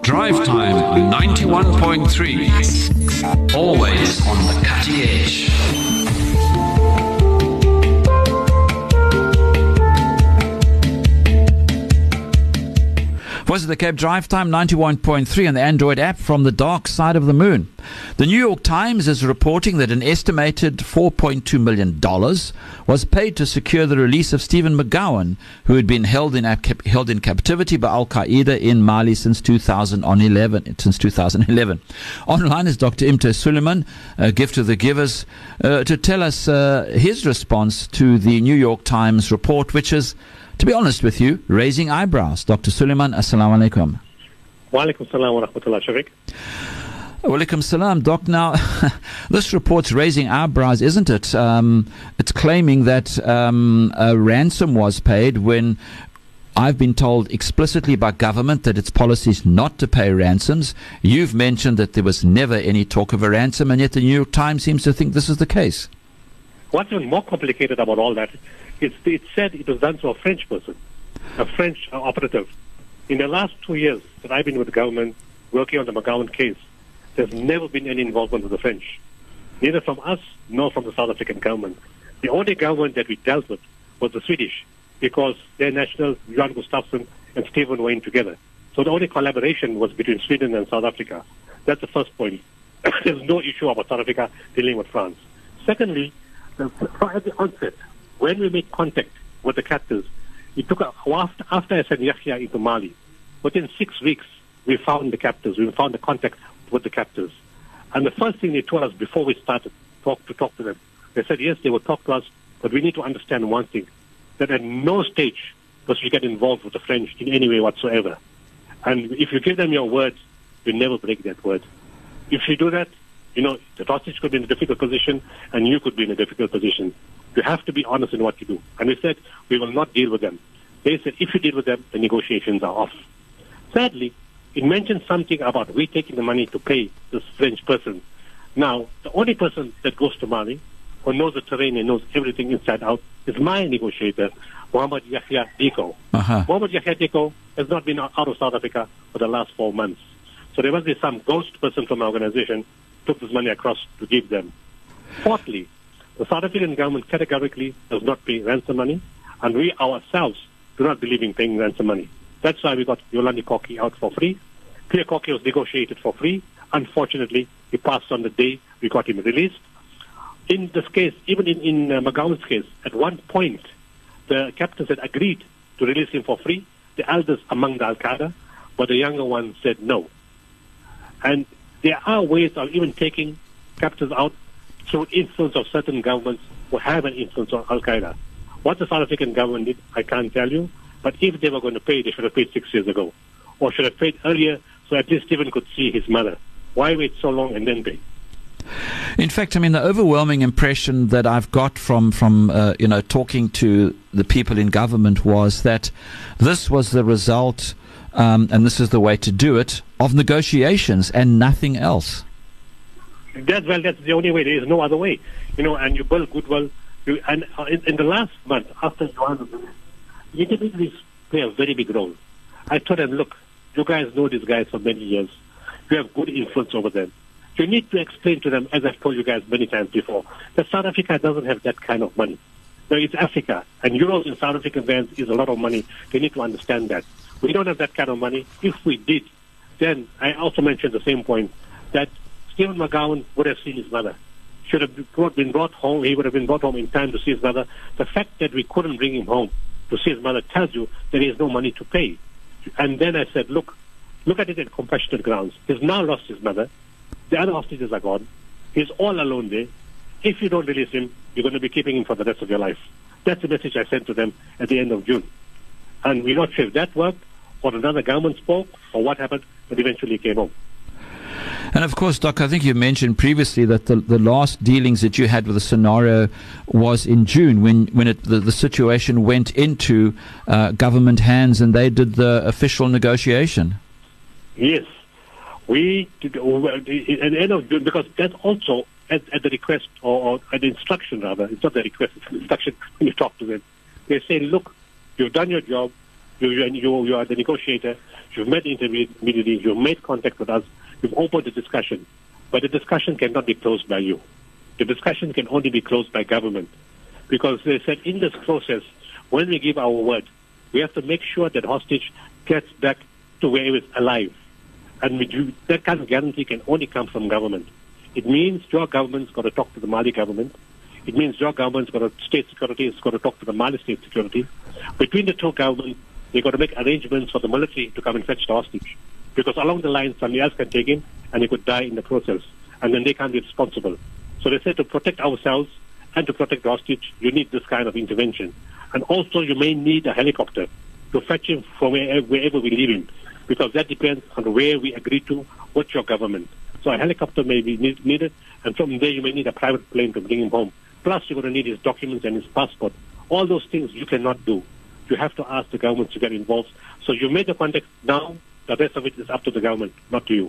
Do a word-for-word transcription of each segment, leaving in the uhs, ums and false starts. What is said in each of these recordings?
Drive Time ninety-one point three. Always on the cutting edge. Voice of the Cape, Drive Time ninety-one point three on the Android app from the dark side of the moon. The New York Times is reporting that an estimated four point two million dollars was paid to secure the release of Stephen McGowan, who had been held in held in captivity by Al-Qaeda in Mali since two thousand eleven. Since two thousand eleven. Online is Doctor Imtiaz Sooliman, a gift of the givers, uh, to tell us uh, his response to the New York Times report, which is, to be honest with you, raising eyebrows. Doctor Sooliman, assalamu alaikum. Wa alaikum salam wa rahmatullah, Shafiq. Wa alaikum salam, Doc. Now, this report's raising eyebrows, isn't it? Um, it's claiming that um, a ransom was paid when I've been told explicitly by government that its policy is not to pay ransoms. You've mentioned that there was never any talk of a ransom, and yet the New York Times seems to think this is the case. What's even more complicated about all that is it said it was done to a French person, a French uh, operative. In the last two years that I've been with the government working on the McGowan case, there's never been any involvement with the French, neither from us nor from the South African government. The only government that we dealt with was the Swedish, because their nationals, Jan Gustafsson and Stephen, were in together. So the only collaboration was between Sweden and South Africa. That's the first point. There's no issue about South Africa dealing with France. Secondly, the, at the onset, when we made contact with the captors, it took a, after, after I sent Yahya into Mali, within six weeks, we found the captors. We found the contact with the captors. And the first thing they told us before we started talk, to talk to them, they said, yes, they would talk to us, but we need to understand one thing, that at no stage must you get involved with the French in any way whatsoever. And if you give them your word, you never break that word. If you do that, you know, the hostage could be in a difficult position, and you could be in a difficult position. You have to be honest in what you do. And we said, we will not deal with them. They said, if you deal with them, the negotiations are off. Sadly, it mentioned something about we taking the money to pay this French person. Now, the only person that goes to Mali, who knows the terrain and knows everything inside out, is my negotiator, Mohammed Yahya Diko. Uh-huh. Mohammed Yahya Diko has not been out of South Africa for the last four months. So there must be some ghost person from the organization took this money across to give them. Fourthly, the South African government categorically does not pay ransom money, and we ourselves do not believe in paying ransom money. That's why we got Yolandi Koki out for free. Pierre Koki was negotiated for free. Unfortunately, he passed on the day we got him released. In this case, even in, in uh, McGowan's case, at one point, the captains had agreed to release him for free, the elders among the Al-Qaeda, but the younger one said no. And there are ways of even taking captors out through influence of certain governments who have an influence on Al-Qaeda. What the South African government did, I can't tell you, but if they were going to pay, they should have paid six years ago, or should have paid earlier so at least Stephen could see his mother. Why wait so long and then pay? In fact, I mean, the overwhelming impression that I've got from, from uh, you know, talking to the people in government was that this was the result, um, and this is the way to do it, of negotiations and nothing else. That, well, that's the only way. There is no other way. You know, and you build goodwill. You, and uh, in, in the last month, after Johanna, the intermediaries play a very big role. I told them, look, you guys know these guys for many years. You have good influence over them. You need to explain to them, as I've told you guys many times before, that South Africa doesn't have that kind of money. No, it's Africa, and euros in South African rands is a lot of money. They need to understand that. We don't have that kind of money. If we did, then I also mentioned the same point, that Stephen McGowan would have seen his mother. Should have been brought home. He would have been brought home in time to see his mother. The fact that we couldn't bring him home to see his mother tells you that he has no money to pay. And then I said, look, look at it at compassionate grounds. He's now lost his mother. The other hostages are gone. He's all alone there. If you don't release him, you're going to be keeping him for the rest of your life. That's the message I sent to them at the end of June. And we're not sure if that worked, or another government spoke, or what happened, but eventually he came home. And of course, Doc, I think you mentioned previously that the, the last dealings that you had with the scenario was in June, when, when it, the, the situation went into uh, government hands and they did the official negotiation. Yes. We did, at the end of June, because that's also at, at the request, or, or at the instruction rather, it's not the request, it's the instruction when you talk to them. They say, look, you've done your job, You, you, you, you are the negotiator. You've met the intermediary. You've made contact with us. You've opened the discussion. But the discussion cannot be closed by you. The discussion can only be closed by government. Because they said in this process, when we give our word, we have to make sure that hostage gets back to where he was alive. And we do, that kind of guarantee can only come from government. It means your government's got to talk to the Mali government. It means your government's got to, state security has got to talk to the Mali state security. Between the two governments, they've got to make arrangements for the military to come and fetch the hostage. Because along the line, somebody else can take him and he could die in the process. And then they can't be responsible. So they said to protect ourselves and to protect the hostage, you need this kind of intervention. And also you may need a helicopter to fetch him from wherever, wherever we leave him. Because that depends on where we agree to with your government. So a helicopter may be need, needed, and from there you may need a private plane to bring him home. Plus you're going to need his documents and his passport. All those things you cannot do. You have to ask the government to get involved. So you made the contact now. The rest of it is up to the government, not to you.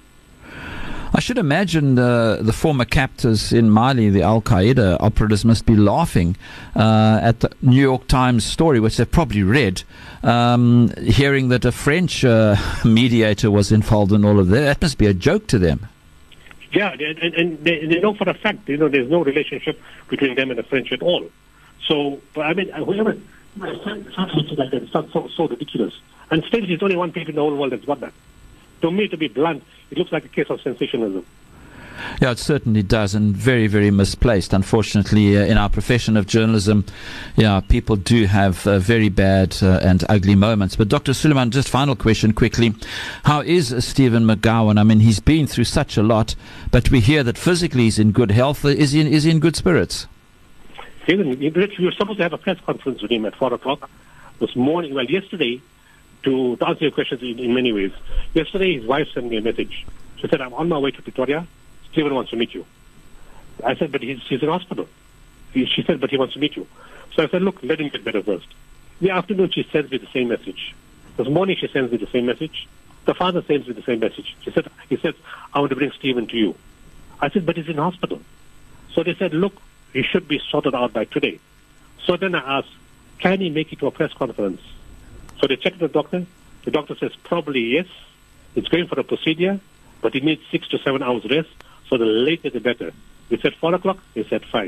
I should imagine uh, the former captors in Mali, the Al-Qaeda operatives, must be laughing uh, at the New York Times story, which they've probably read, um, hearing that a French uh, mediator was involved in all of that. That must be a joke to them. Yeah, and, and they, they know for a fact, you know, there's no relationship between them and the French at all. So, but I mean, whoever, something like that, it's not so, so ridiculous. And still, there's only one people in the whole world that's got that. To me, to be blunt, it looks like a case of sensationalism. Yeah, it certainly does, and very, very misplaced. Unfortunately, uh, in our profession of journalism, yeah, people do have uh, very bad uh, and ugly moments. But Doctor Suleiman, just final question quickly. How is uh, Stephen McGowan? I mean, he's been through such a lot, but we hear that physically he's in good health. Is he in, is he in good spirits? Stephen, we were supposed to have a press conference with him at four o'clock this morning. Well, yesterday, to, to answer your questions in, in many ways, yesterday his wife sent me a message. She said, I'm on my way to Pretoria. Stephen wants to meet you. I said, but he's, he's in hospital. He, she said, but he wants to meet you. So I said, look, let him get better first. In the afternoon, she sends me the same message. This morning, she sends me the same message. The father sends me the same message. She said, he said, I want to bring Stephen to you. I said, but he's in hospital. So they said, look, he should be sorted out by today. So then I asked, can he make it to a press conference? So they checked the doctor. The doctor says, probably yes. It's going for a procedure, but he needs six to seven hours rest. So the later the better. We said four o'clock. They said five.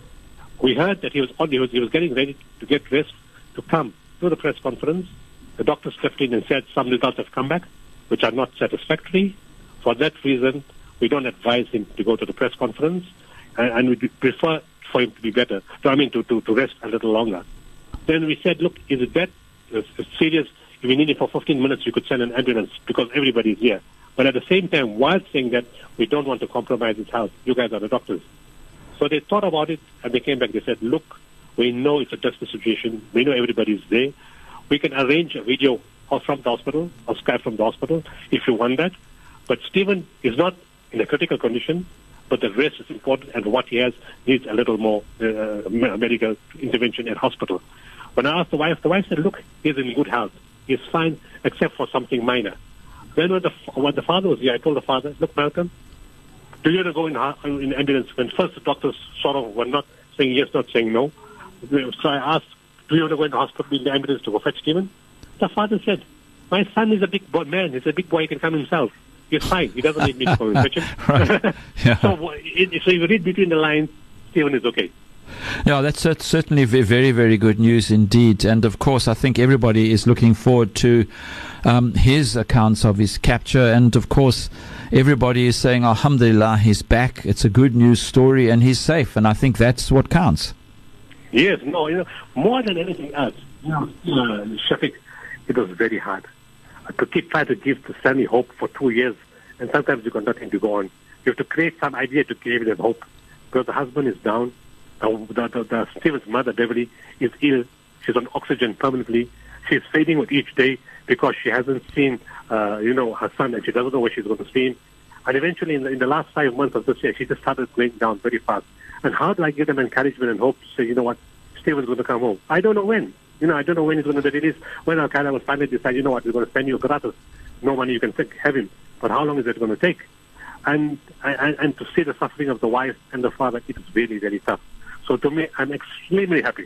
We heard that he was on. He was, he was getting ready to get dressed to come to the press conference. The doctor stepped in and said some results have come back, which are not satisfactory. For that reason, we don't advise him to go to the press conference, and, and we prefer for him to be better. So, I mean, to, to, to rest a little longer. Then we said, look, is it bad? It's, it's serious. If we need him for fifteen minutes, you could send an ambulance because everybody's here. But at the same time, while saying that, we don't want to compromise his health. You guys are the doctors. So they thought about it, and they came back. They said, look, we know it's a desperate situation. We know everybody's there. We can arrange a video or from the hospital or Skype from the hospital if you want that. But Stephen is not in a critical condition, but the rest is important, and what he has needs a little more uh, medical intervention at hospital. When I asked the wife, the wife said, look, he's in good health. He's fine, except for something minor. Then when the, when the father was here, I told the father, look, Malcolm, do you want to go in, in ambulance? When first the doctors sort of were not saying yes, not saying no. So I asked, do you want to go in the hospital in the ambulance to go fetch Stephen? The father said, my son is a big boy, man. He's a big boy. He can come himself. He's fine. He doesn't need me to go and fetch him. Right. Yeah. So, it, so if you read between the lines, Stephen is okay. Yeah, that's uh, certainly very, very good news indeed. And of course, I think everybody is looking forward to um, his accounts of his capture. And of course, everybody is saying, Alhamdulillah, he's back. It's a good news story and he's safe. And I think that's what counts. Yes, no, you know, more than anything else, you know, uh, Shafiq, it was very hard uh, to keep trying to give the family hope for two years. And sometimes you've got nothing to go on. You have to create some idea to give them hope. Because the husband is down. Uh, the, the, the Stephen's mother, Beverly, is ill. She's on oxygen permanently. She's fading with each day because she hasn't seen, uh, you know, her son, and she doesn't know where she's going to see him. And eventually, in the, in the last five months of this year, she just started going down very fast. And how do I give them encouragement and hope to say, you know what, Stephen's going to come home? I don't know when. You know, I don't know when he's going to be released. When Al-Qaeda will finally decide, you know what, we're going to send you gratis. No money, you can have him. But how long is it going to take? And, and, and to see the suffering of the wife and the father, it is really, really tough. So to me, I'm extremely happy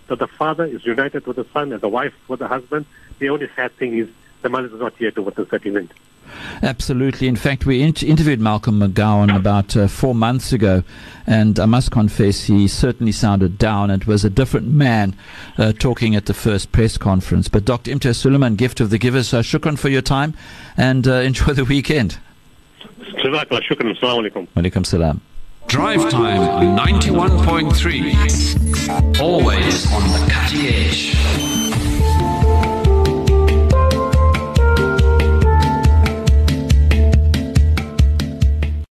that the father is united with the son and the wife with the husband. The only sad thing is the mother is not here to witness that event. Absolutely. In fact, we inter- interviewed Malcolm McGowan about uh, four months ago, and I must confess he certainly sounded down. It was a different man uh, talking at the first press conference. But Doctor Imtiaz Sooliman, gift of the givers, uh, shukran for your time, and uh, enjoy the weekend. Jazakallah, shukran. Assalamu alaikum. Walaikum salam. Drive Time ninety-one point three. Always on the cutting edge.